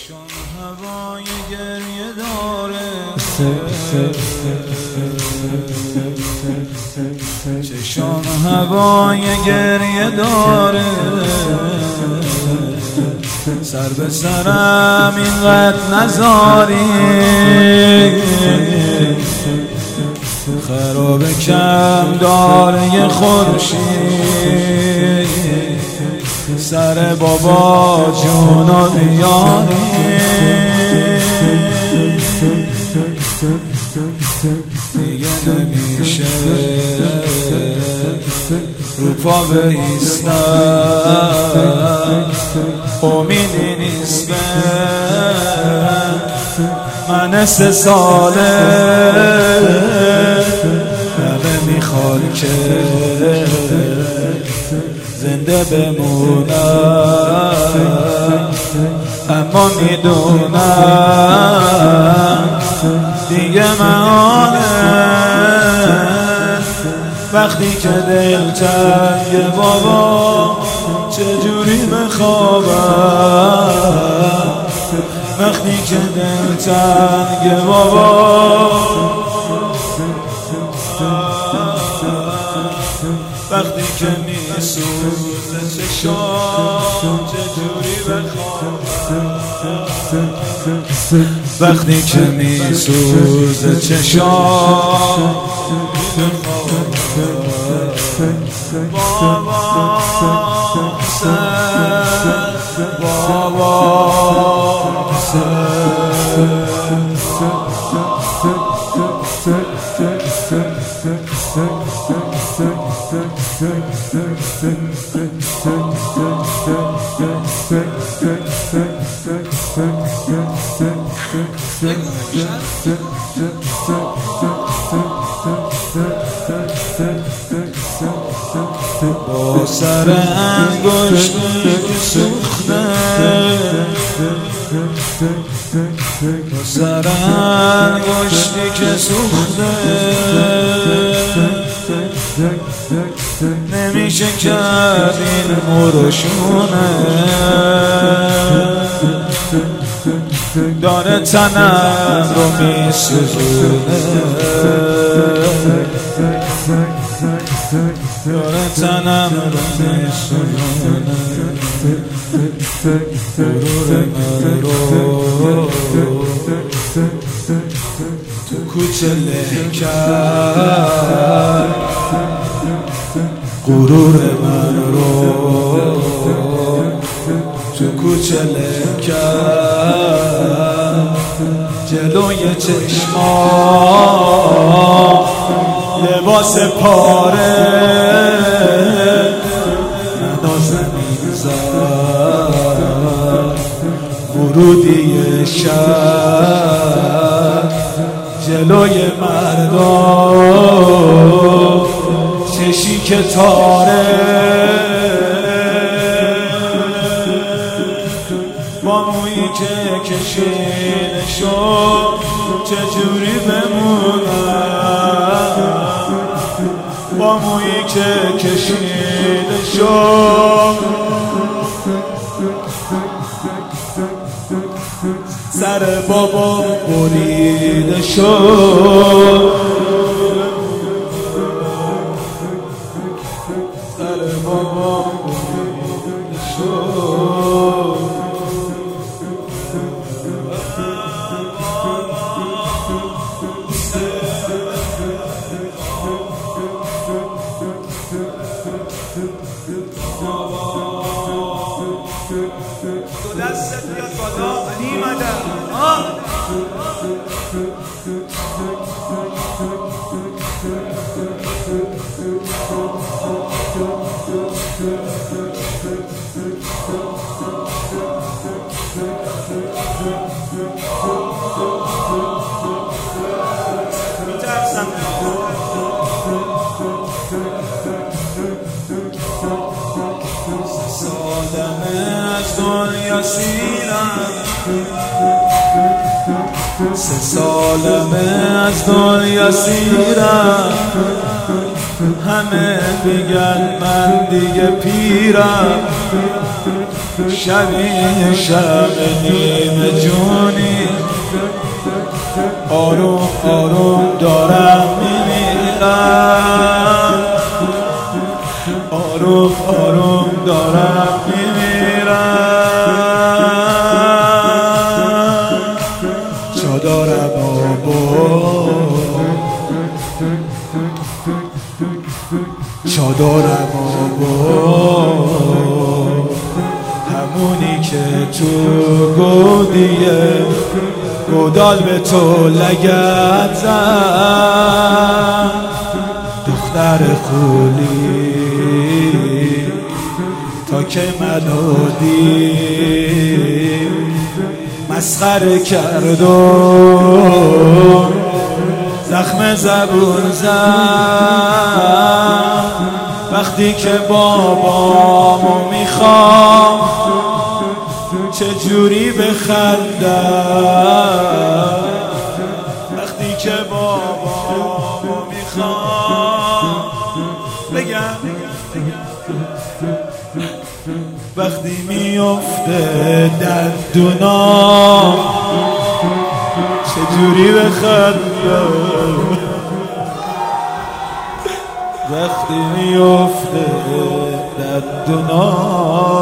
چشان هوای گریه داره، چشان هوای گریه داره، سر به سرم اینقدر نذاری، خراب کم داره خورشید، سر بابا جونو بیاری، دیگه نمیشه رو پا بایستم، امیدی نیست من 3 ساله، همه میخوان که زنده بمونم، اما میدونم دیگه محاله، وقتی که دل تنگه بابا چجوری بخوابم، وقتی که دل تنگه بابا، وقتی که میسوزه چشام چجوری بخوابم، وقتی که میسوزه چشام بابا با سر انگشتی که سوخته، با سر انگشتی که سوخته، نمیشه کرد این مرشونه، داره تنم رو میسوزونه، داره تنم رو میسوزونه، غرور من رو تو کوچه له کرد، غرور من رو تو کوچه له کرد، جلوی چشمام لباس پاره منو زمین زد، ورودی شب جلوی مردم، چشی که تاره با مویی که کشیده شد چجوری بمونم، با مویی که کشیده شد، سر بابا بریده شد، سر بابا بریده شد، دستت بیاد بالا علی مدد میترسم سالمه از دنیا سیرم، 3 سالمه از دنیا سیرم، همه میگن من دیگه پیرم، شبیه شب نیمه جونی آروم آروم دارم میمیرم آروم آروم دارم میمیرم چادرم چادرم همونی که تو گودیه گودال به تو لگت زد دختر خولی تا که منو دید مسخره کرد و زخم زبون زد وقتی که بابامو میخوام چجوری بخندم وقتی که بابامو میخوام بگم وقتی میفته دندونام چجوری بخندم وقتی میفته دندونام